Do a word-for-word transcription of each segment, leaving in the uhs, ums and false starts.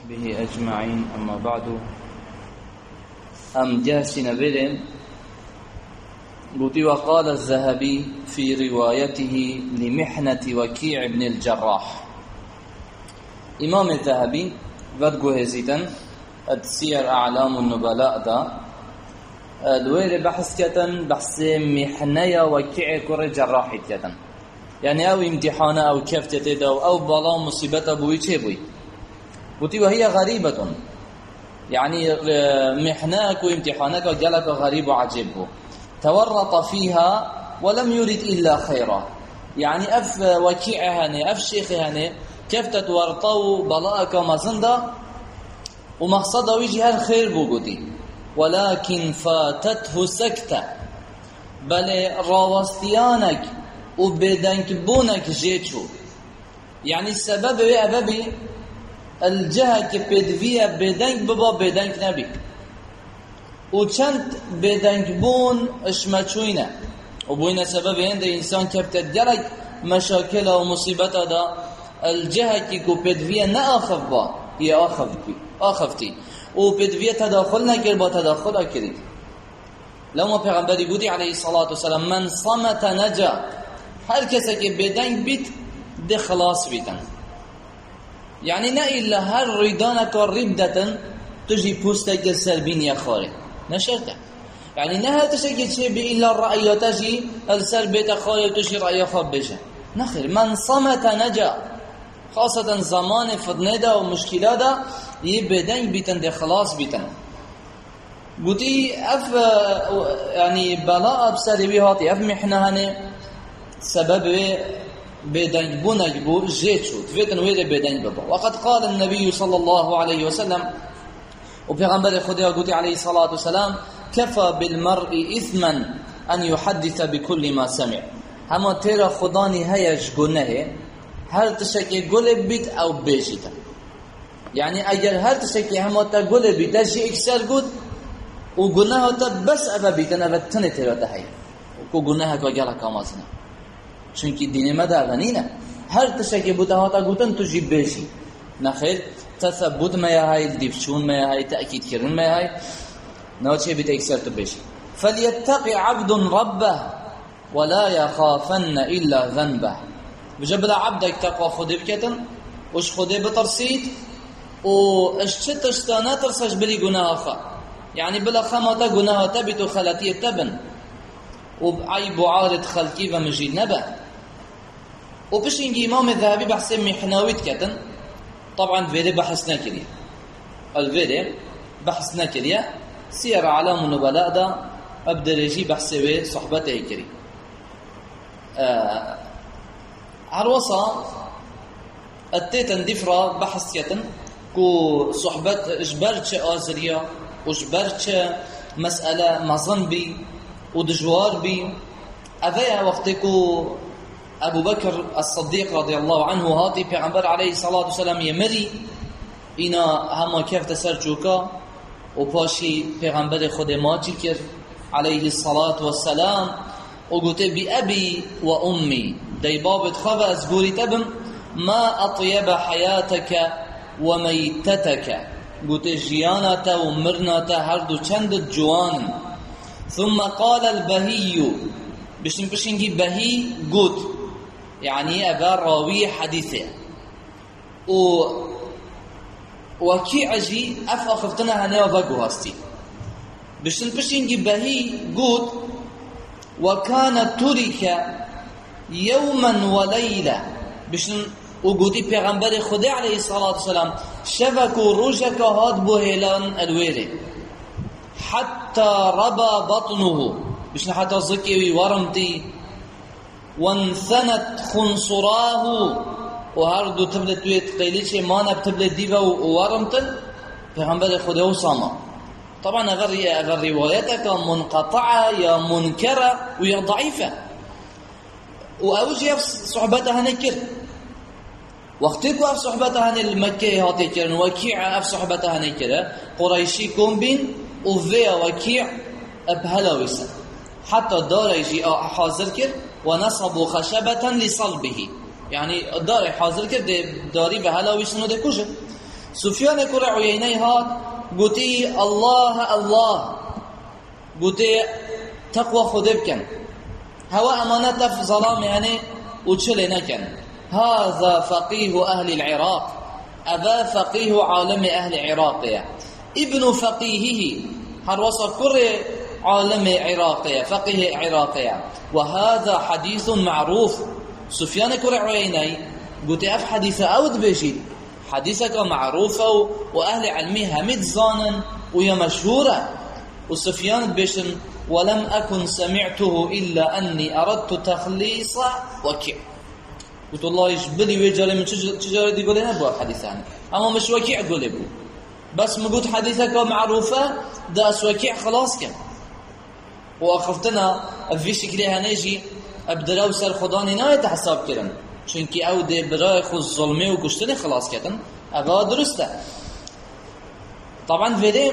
به أجمعين. أما بعد، أم جاسنا بلم قلت وقال الذهبي في روايته لمحنة وكيع بن الجراح. إمام الذهبي ودقو هزيتا السير أعلام النبلاء دا الوير بحث كتن بحث محنية وكيع كر جراح كتن، يعني أو امتحانة أو كفتة دا أو بلا مصيبة بوي چه بوي قلت وهي غريبة، يعني محناك وامتحانك وجلك غريب وعجيب، تورط فيها ولم يرد إلا خيرا. يعني أف وكيعهني أف شيخهني كيف تتورطوا بلاءك ومزندا ومقصده ويجي الخير بوجودي، ولكن فاتته سكتة، بل راوستيانك وبدنك بونك جيتشو. يعني السبب أببي الجهة كبدفية بدنك ببا بدنك نبي وچند بدنك بون اشمچوينه وبوينه سبب عند انسان كبتدرك مشاكل ومصيبته دا الجهة كبدفية ناخف با هي اخف بي اخفتي وبدفية تداخلنا كر با تداخل اكريد. لما پیغمبر گوتی عليه الصلاة والسلام من صمت نجا، هر کسی که بدنگ بیت ده خلاص بیتن. يعني نا إلا هر ريدانك ردة تجي بوستك السربين يا خاري نشرته، يعني نا هل تشكي شيء إلا الرأي تجي السربيت خاري وتجي رأي خاب بجه نخير. من صمت نجا، خاصة زمان فضنه ومشكلة دا يبدأ بيتن دي خلاص بيتن. قلتي أف يعني بلاء بسربي هاتي أف محنهاني سبب بدنج بونج بو جيتشو تفيتن ويري بدنج بابا. وقد قال النبي صلى الله عليه وسلم وبيغمبر خديا قلت عليه الصلاة والسلام كفى بالمرء إثما أن يحدث بكل ما سمع. هما تيرا خداني هيش قناه هل تشكي قلب بيت أو بيجيتا، يعني أجل هل تشكي هما تقلب بيت جي إكسر قد وقناه تبس أبا بيتن أبا تني تيرا تحي وكو قناه كجالا كامازنا چونکی دین مدى غنینه هر تشکی بوده تا گوتن تو جیب بشی نخیر تثبت ما هاي دیفشون ما هاي تأکید کردن ما هاي نوچه بیت اکثر تو بشی. فليتقي عبد ربه ولا يخافن الا ذنبه. بجبل عبدك تقوى خودی بکتن وش خودی بترسید و اشتش تشتانه ترسش بلی گناه خا، يعني بلا خمتا گناه تبتو خلطی تبن وبعيب عارض خلقي ومجيد نبه. وبشينجي إمام الذهبي بحث محناويت كتن، طبعا فيدي بحثنا كريا الفيدي بحثنا كريا سير أعلام النبلاء دا أبدرجي بحثوي صحبته كري آه عروصة التيتن دفرة بحث كتن كو صحبت اجبرتش آزريا واجبرتش مسألة مظنبي ودجوار بي أذيها وقتكو أبو بكر الصديق رضي الله عنه هاتي پیغمبر عليه الصلاة والسلام يمري إنا هما كيف تسرجوكا وباشي پیغمبر خود ما جكر عليه الصلاة والسلام وقلت بأبي وأمي دي بابت خبا أزقوري تبم ما أطيب حياتك وميتتك قلت جيانة ومرنة هردو چند جوان. ثم قال البهي بشن بشنجي بهي قد يعني أبا راوي حديثه و وكي عجي أف أخفتنا هنا وبقو هستي بشن بشنجي بهي قد وكان ترك يوما وليلة بشن وقودي پیغمبر خدا عليه الصلاة والسلام شفكو روشك هاد بوهلان الويري حتى ربى بطنه بشن حتى زكي ورمتي وانثنت خنصراه وهردو تبلت ويت قيليش مانا بتبلت ديفا وورمتل پیغمبر خدا وصاما. طبعا اغر اغر روايتك منقطعة يا منكرة ويا ضعيفة واوجه صحبتها نكر وقتكو اف صحبتها المكة هاتي كرن وكيع اف صحبتها نكر قريشي كومبين وفيا وكيع أبهلا ويسا حتى الدار يجي حاضر كر ونصبوا خشبة لصلبه، يعني الدار حاضر كر داري بهلا ويسنو ده كوجه سفیان کوڕی عویینەی هات گوتی الله الله گوتی تقوى خود بکن هوا امانت لف ظلام يعني وچل نكن هذا فقيه أهل العراق أذا فقيه عالم أهل العراق ابن فقيهه هروصة كر عالم عراقية فقيه عراقية وهذا حديث معروف سفيان كر عييني قلت أف حديث أود بيجيد حديثك معروفة وأهل علمي همد زانا ويا مشهورة وسفيان بيشن ولم أكن سمعته إلا أني أردت تخليص وكيع قلت الله يجبلي ويجري من تجارة دي قولي نبوه حديثان أما مش وكيع قولي بو بس مقود حديثك معروفة داس وكيع خلاص كان وأخفتنا في شكلها نجي أبدلاو سر خداني نايت حساب كرن چونكي أو دي براي خو الظلمي وكشتني خلاص كتن أبا درسته طبعا فيدي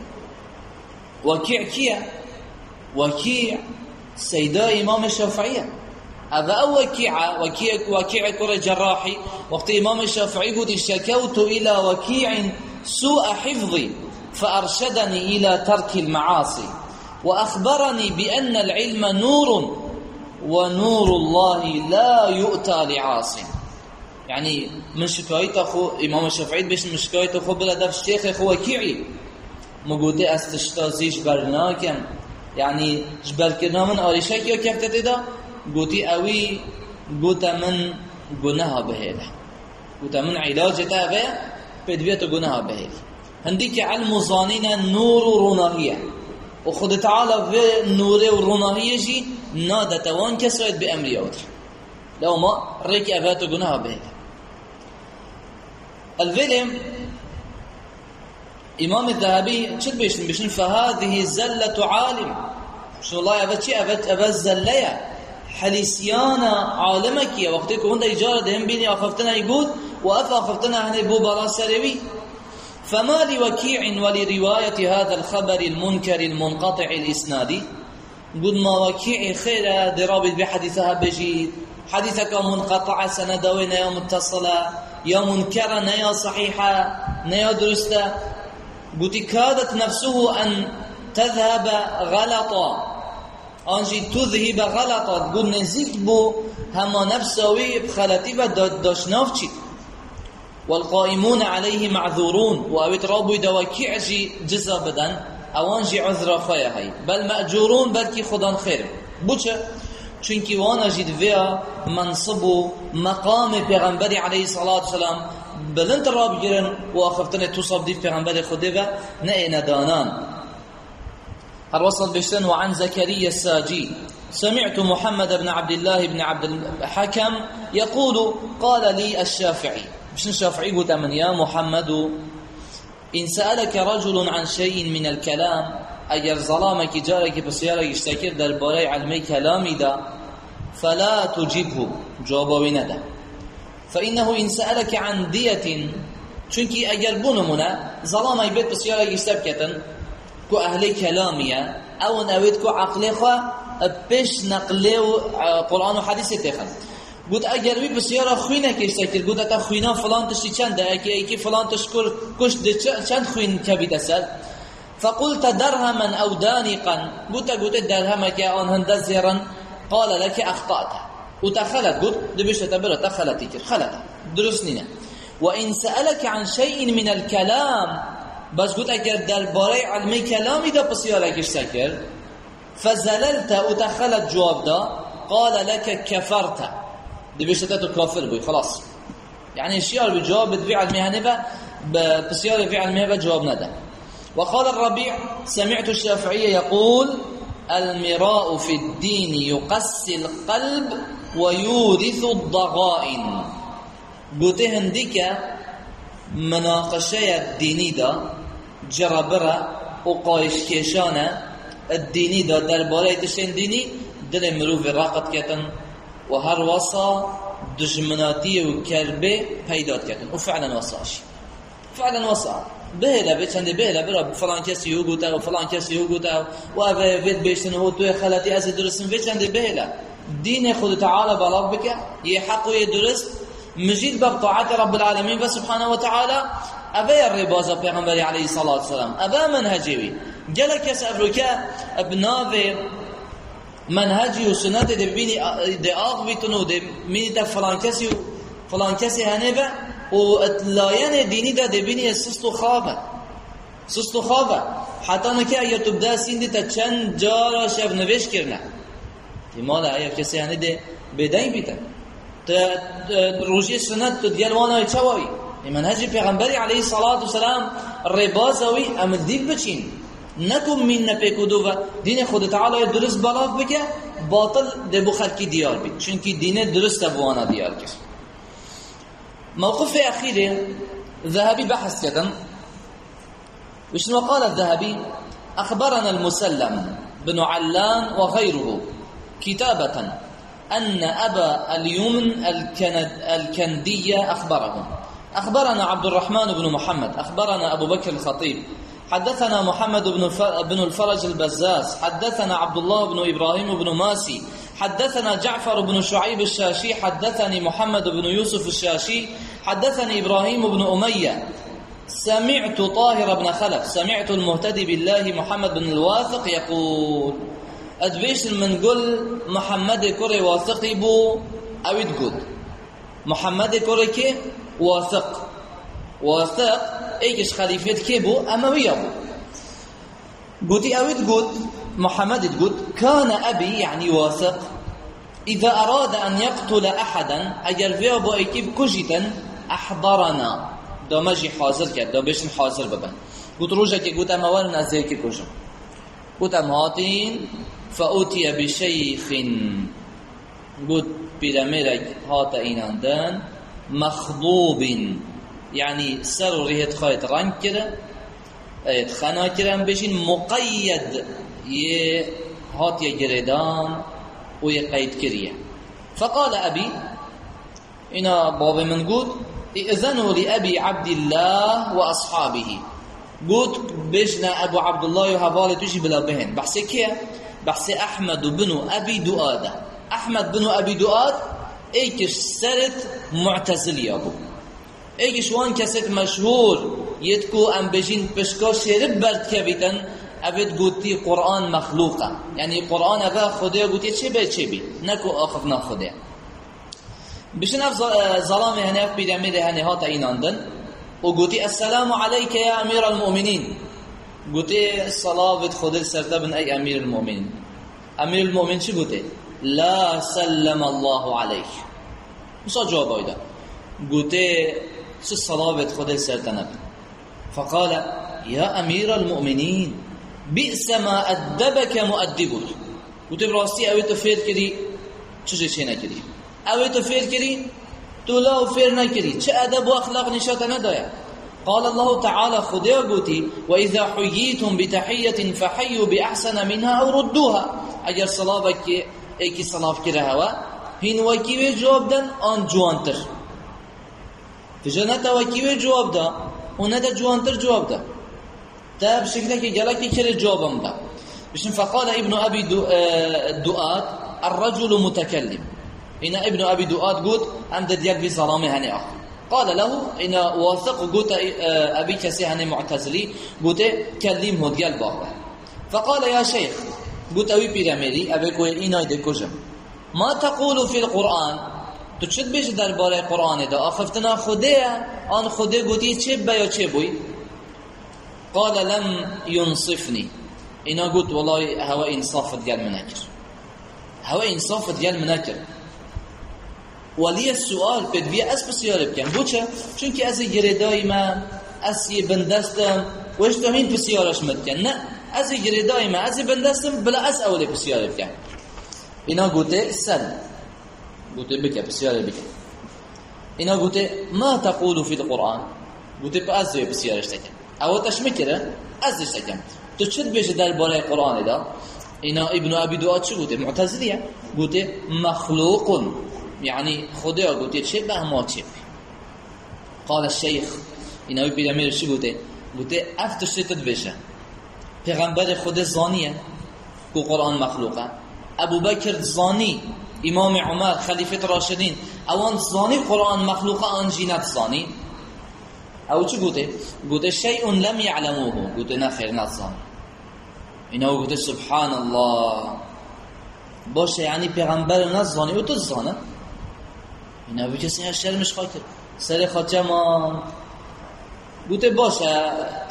وكيع كيا وكيع سيدا إمام الشافعية هذا أول وكيع وكيع وكيع كرة جراحي وقت إمام الشافعي قد شكوت إلى وكيع سوء حفظي فأرشدني إلى ترك المعاصي وأخبرني بأن العلم نور ونور الله لا يؤتى لعاص. يعني من شكاية أخو إمام الشافعي بيش من شكاية أخو بلده الشيخ أخو وكيعي مقودي استشتازيش برناكم يعني جبال كنا من آريشاك يا كيف تتدا قوتي أوي قوتا من قناها بهيدا قوتا من علاج تابع بدبيت قناها بهيدا هنديك علم ظانين نور روناهية وخد تعالى في النور والروناهية جي نادا توان كسرت بأمري أوتر لو ما ريك أبات قناها بهيدا الفيلم إمام الذهبي شد بيشن بيشن فهذه زلة عالم شو الله أبد شيء أبد أبد زلية حليسيانا عالمك يا وقتك وانت إجارة دهم بيني أخفتنا يقول وأفا أخفتنا هني بو برا سروي فما لوكيع ولرواية هذا الخبر المنكر المنقطع الإسنادي قد ما وكيع خير درابط بحديثها بجيد حديثك منقطع سندوين يا متصلة يا منكرة يا صحيحة يا درسته قلت كادت نفسه أن تذهب غلطا أنجي تذهب غلطا تقول نزيك بو هما نفسوي بخلطي بداشنافتي والقائمون عليه معذورون وأويت رابو دواكي عجي جزا بدن أوانجي عذرا خيا هاي بل مأجورون بلكي خدان خير بوچه چونكي وانا جيد فيها منصب مقام پیغمبر عليه الصلاة والسلام بلند راب گیرن و آخفتن توصف دید پیغمبر خوده و نه ندانان هر وصل بشتن وعن زكريا الساجي سمعت محمد بن عبد الله بن عبد الحكم يقول قال لي الشافعي مش الشافعي قلت من يا محمد إن سألك رجل عن شيء من الكلام اگر ظلامك جارك بسيارك اشتكر در باري علمي كلامي دا فلا تجيبه جوابه نده فإنه إن سألك عن دية چونكي اگر بونمونه ظلامي بيت بسيارك اشتبكتن كو أهلي كلامية أو نويت كو عقلي خوا بيش نقليو قرآن وحديث تخل قلت اگر بي بسيارة خوينة كيشتكر قلت اتا خوينة فلان تشتي چند اكي اكي فلان تشكر كش دي چند خوين كبيد سل فقلت درهما أو دانقا قلت قلت درهمك آن هندزيرا قال لك أخطأت وتخلت قلت دبش تبرا تخلتك خلت درسنينا وإن سألك عن شيء من الكلام بس قلت اگر درباره علمي كلامي دا بسيارك اشتكر فزللت وتخلت جواب دا قال لك كفرت دبش تتو كافر بي خلاص يعني الشيار بجواب بدفع علمي هنبا بسيار في علمي هنبا جواب ندى وقال الربيع سمعت الشافعي يقول المراء في الدين يقسي القلب ويورث الضغائن قلت هنديك مناقشة الديني دا جربرة وقايش كيشانة الديني دا دربارة تشتين ديني دل مروف راقت كتن وهر وصا دجمناتي وكربة پیدات كتن وفعلا وصاشي فعلا وصا بهلا بچند بهلا برا فلان کسی هو گوتا و فلان کسی هو گوتا و اوه وید بیشتن هو توی خلاتی از درستن بچند بهلا دين خود تعالى بربك يحق ويدرس مجيد بطاعة رب العالمين سبحانه وتعالى اوه ربازا پیغمبری علیه الصلاة والسلام اوه منهجی وی گله کس افروکه ابناوه منهجی و سنت ده ببینی ده آغ بیتونو ده مینی ده فلان کسی و فلان کسی هنه به و اطلاین دینی ده ده بینی سست و خوابه سست و خوابه حتی نکه اگر تو بده سیندی تا چند جارا شب نوش کرنه مالا اگر کسی هنه ده بدهی بیتن تا روژی سنت تو دیل وانا چوایی منهج پیغمبری علیه الصلاة والسلام ربازوی ام دیب بچین نکم من نپیکودو و دین خود تعالی درست بلاف بکه باطل ده بخل کی دیار بید چونکه دین درست بوانا دیار کش. موقف اخیره ذهبی بحث کردن وشنو قال الذهبي أخبرنا المسلم بن علان وغيره كتابة أن أبا اليمن الكندية أخبرهم أخبرنا عبد الرحمن بن محمد أخبرنا أبو بكر الخطيب حدثنا محمد بن الفرج البزاز حدثنا عبد الله بن إبراهيم بن ماسي حدثنا جعفر بن شعيب الشاشي حدثني محمد بن يوسف الشاشي حدثني إبراهيم بن أمية سمعت طاهر بن خلف سمعت المهتدي بالله محمد بن الواثق يقول أدبيش من قل محمد كوري واثقي بو أويد قد محمد كوري كي واثق واثق ايكش خليفة كي بو أموي بو قلت أويد قد محمد قد كان أبي يعني واثق إذا أراد أن يقتل أحدا أجل فيه بو ايكيب كجتا أحضرنا دامجی حاضر کرد دا بشن حاضر ببن گوت روژه که گوت ام اول نزدیک که کجم گوت ام هاتین فاوتی بشیخ گوت پیرمیرک هات ایناندن مخضوب یعنی سر و ریهت خواهد رنگ کرد ایت خنا کرن بشین مقید یه هات یه گردان و یه قید کریه فقال ابی اینا باب من گوت إذنوا لأبي عبد الله وأصحابه قلت بجنا أبو عبد الله وهبالي تجي بلا بهن بحثي كيه بحثي أحمد بن أبي دؤاد أحمد بن أبي دؤاد ايكش سرت معتزلي أبو ايكش وان كسرت مشهور يتكو أم بجين بشكا شرب برد كبتن أبد قلتي قرآن مخلوقة يعني قرآن أبا خده قلتي چه بي چه بي نكو آخفنا خده بشن اف ظلام هناك بيدمد هنهات ايناندن وقوتي السلام عليك يا امير المؤمنين قوتي الصلاة خود سرتا بن اي امير المؤمنين امير المؤمنين شو قوتي لا سلم الله عليك مصا جواب ايضا قوتي شو الصلاة خود سرتا نبن فقال يا امير المؤمنين بئس ما ادبك مؤدبك قوتي براستي اوي تفير كدي چجه چه نكدي اوه تو فیر کری تو لا فیر نکری چه ادب و اخلاق نشات ندایا قال الله تعالى خدا گوتی و اذا حییتم بتحیه فحیوا باحسن منها او ردوها اگر صلاه که ایکی صلاف کره هوا هین وکیو جواب دن آن جوانتر فجنت وکیو جواب دا اون دا جوانتر جواب دا تا بشکل که گلکی کلی جوابم دا بشن فقال ابن ابي دؤاد الرجل متكلم إن ابن أبي دؤاد قلت عند ديال في ظلامه هني أخ قال له إن واثق قلت أبي كسي هني معتزلي قلت كلمه ديال بابا فقال يا شيخ قلت أبي بيراميري أبي كوي إنا يدكوجم ما تقول في القرآن تشد بيش در باره القرآن دا أخفتنا خده آن خده قلت چه بيا چه بوي قال لم ينصفني إنا قلت والله هو إنصاف ديال منكر هو إنصاف ديال منكر ولی السؤال بدوی از بسیار بکن بوچه چون که از گردای من از یه بندستم وش تو هین بسیارش مدکن نه از گردای من از بندستم بلا از اولی بسیار بکن اینا گوته سن گوته بکن بسیار بکن اینا گوته ما تقول فی القرآن گوته با از دوی بسیارش تکن او تشمکره ازش تکن تو چد بیشه در باره قرآن دا اینا ابن ابی دؤاد چه گوته معتزلیه گوته مخلوق يعني خدا قلت چه به ما چه قال الشيخ اینا پیرامیر چی بوده بوده افتش ستد بشه پیغمبر خدا زانیه کو قرآن مخلوقه ابو بکر زانی امام عمر خلیفه راشدین اوان زانی قرآن مخلوقه آن جینت زانی او چی گوته گوته شیء لم يعلموه گوته نه خیر نزان اینا گوته سبحان الله باشه یعنی پیغمبر نزانی و تو زانه اینا به کسی هر شرمش خاطر سر خاطر ما گوته باشه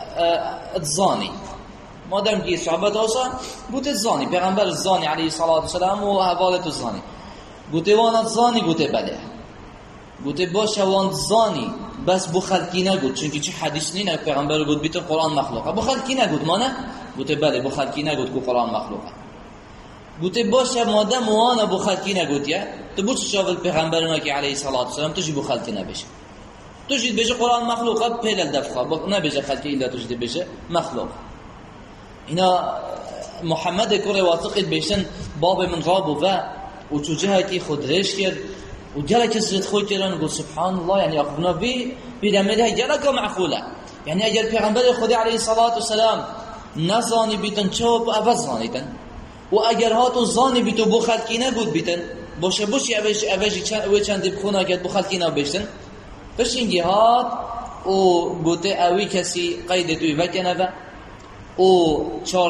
اتزانی مادام که صحبت هاشا گوته زانی پیغمبر زانی علیه الصلاة والسلام و حوالت زانی گوته وان زانی گوته بله گوته باشه وان زانی بس بو خلقی نگود چون که چه حدیث نینه پیغمبر گفت بیت قرآن مخلوقه بو خلقی نگود ما نه گوته بله بو خلقی نگود که قرآن مخلوقه گوته باشه مادام وانا بو خلقی نگود یا تو بو چه شاول پیغمبر ما که علیه الصلاة والسلام تو جی بو خلقی نبشه تو جی بشه قرآن مخلوقه پیل دفخه نبشه خلقی الا تو جی بشه مخلوق اینا محمد کره واثقید بیشن باب من رابو و و تو جهه که خود ریش کرد و جلا کسی خود کردن گفت سبحان الله یعنی اخبرنا بی بیدمده جلا که معقوله یعنی اگر پیغمبر خدا علیه الصلاة والسلام نزانی بیتن چوب عوض زانیدن و اگر هاتو زانی بیتو بو خلقی نگود بیتن باشه بوشی اوش اوشی و چند بخونه که بو خلقی نبشتن بشینگی هات و گوته اوی کسی قید توی وکنه و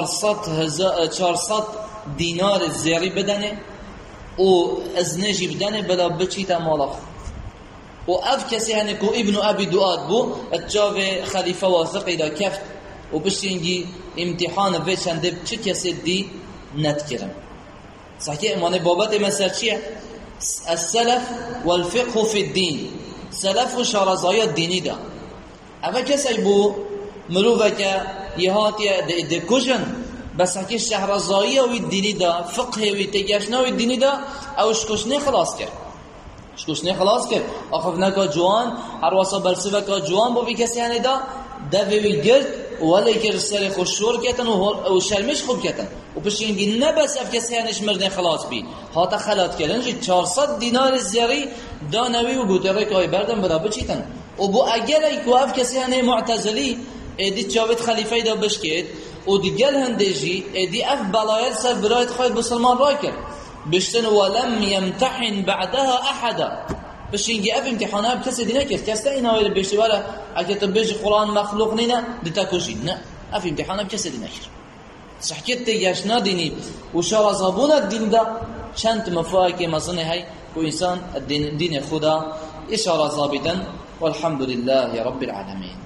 چهارصد دینار زیری بدنه و از نجی بدنه بلا بچیتا مالا و اف کسی هنه که ابن ابی دواد بو اتجاو خلیفه واثقی دا کفت و بشینگی امتحان وچنده چه کسی دی ند کرم صحیح امانه بابت مثل چیه؟ السلف والفقه فی الدین سلف و شارزایت دینی دا اوه کسی بو مروفه که یه هاتی دکوشن بس که شهرزایی و دینی دا فقه و تگشنا و دینی دا اوش کشنه خلاص کرد کشنه خلاص کرد آخف نکا جوان هر واسا برسوه که جوان بو بی کسی هنه دا دوی گرد ولی که سر خوششور کتن و شرمش خوب کتن و پشینگی نبس اف کسی هنش مردن خلاص بی هاتا خلات کردن جی چهارصد دینار زیاری دانوی و گوتره که های بردن بدا بچیتن و بو اگر ای که اف کسی هنه معتزلی ایدی جاوید خلیفه دا بشکید و دیگل هندجی ایدی اف بلایت سر برایت خواهد بسلمان رای کرد بشتن ولم یمتحن بعدها احدا بشینگی اف امتحانه اب کسی دی نکرد کسی اینا ویل بشتی ولی اگه تو بجی قرآن مخلوق نینه دیتا کشید نه اف امتحانه اب کسی دی نکرد صحکت تیگشنا دینی و شارزابون دین دا چند مفاهی که مصنع های که انسان دین خدا اشاره ضابطا والحمد لله رب العالمين.